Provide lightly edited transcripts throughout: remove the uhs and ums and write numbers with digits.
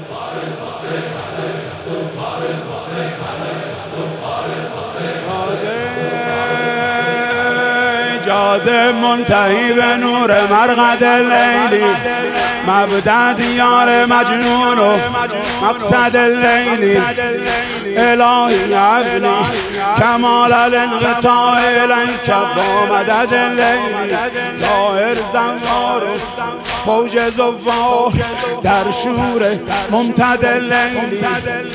جاده منتهی به نور مرقد لیلی، مبدأ دیار مجنون و مقصد لیلی. الهی ابنی کمال الانقطاع الیک با مدد لیلی. ظاهر زنوار فوج زوار در شور ممتد لیلی.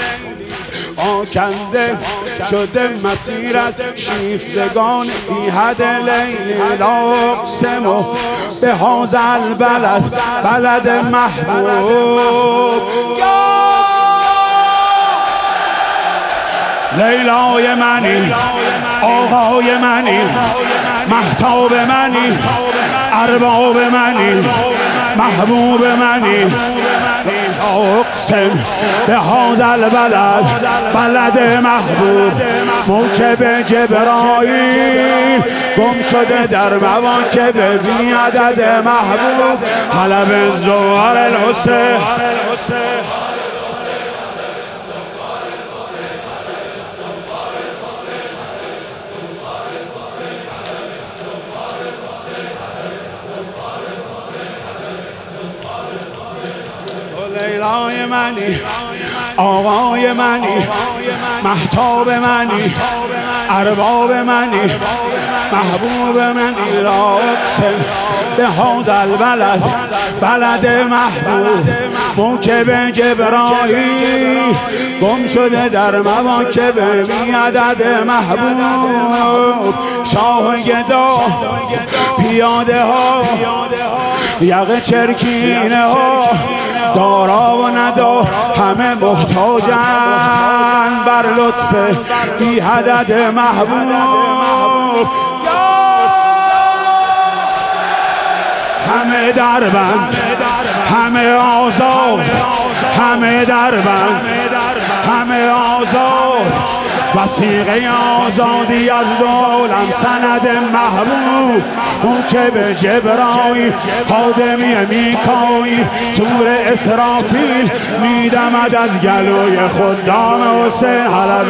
آکنده شده مسیر از شیفتگان بی حد لیلی. لا اقسم بهذا البلد بلد محبوب. لیلای منی، آقای منی، مهتاب منی، ارباب منی، محبوب منی. اقسم بهذا البلد بلد محبوب. موکب جبرائیل گم شده در مواکب بی عدد محبوب. حلب زوار الحسین. لیلای منی، آقای منی، مهتاب منی، ارباب منی، محبوب منی. را اقسم بهذا البلد بلد محبوب. موکب جبرائیل گم شده در مواکب بی عدد محبوب. شاه گدا پیاده ها یقه چرکینه ها، دارا و ندا همه محتاجن بر لطف بی عدد محبوب. همه دربند، همه آزاد، همه دربند، همه آزاد. وثیقه آزادی از دو عالم سند محبوب. موکب جبرائیل خادمی میکائیل سور اسرافیل میدمد از گلوی خدام حسین. حلب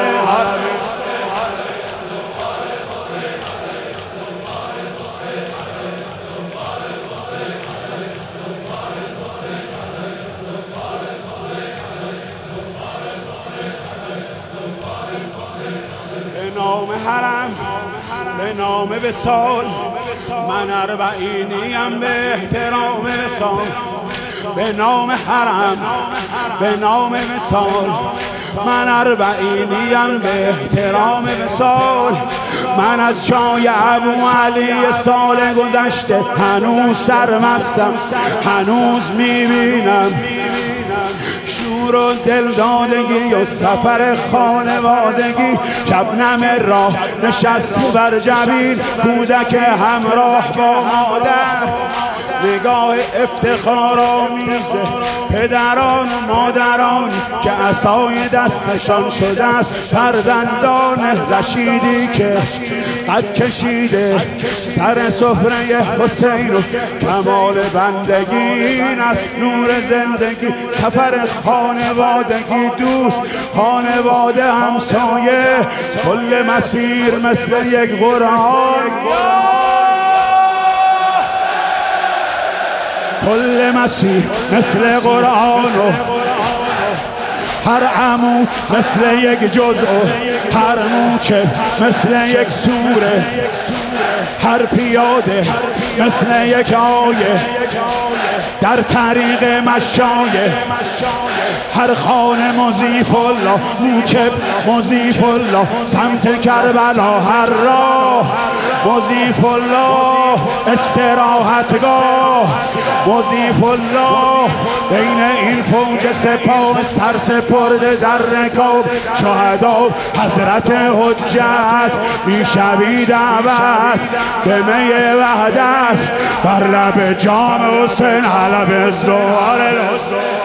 به نام حرم، به نام وصال، من اربعینیم به احترام وصال. به نام حرم، به نام وصال، من اربعینیم به احترام وصال. من از جای ابو علی سال گذشته هنوز سرمستم، هنوز میبینم شور و دلدادگی و سفر خانوادگی. شبنم راه نشست بر جبین، کودک همراه با مادر. نگاه افتخار آمیزه پدران و مادران که عصای دستشان شده است فرزندان رشیدی که قد کشیده سر سفره حسین. و کمال بندگی این است نور زندگی. سفر خانوادگی، دوست، خانواده، همسایه، کل مسیر مثل یک قرآن. کل مسیر مثل قرآن و هر عمود مثل یک جزء و هر موکب مثل یک سوره. هر پیاده مثل یک آیه در طریق مشایه. هر خانه مضیف الله، موکب مضیف الله، سمت کربلا هر راه مضیف الله، استراحتگاه مضیف الله. بین این فوج سپاه سرسپرده در رکاب شهدا حضرت حجت میشوی دعوت به می وحدت بر لب جام حسین. حلب زوار الحسین.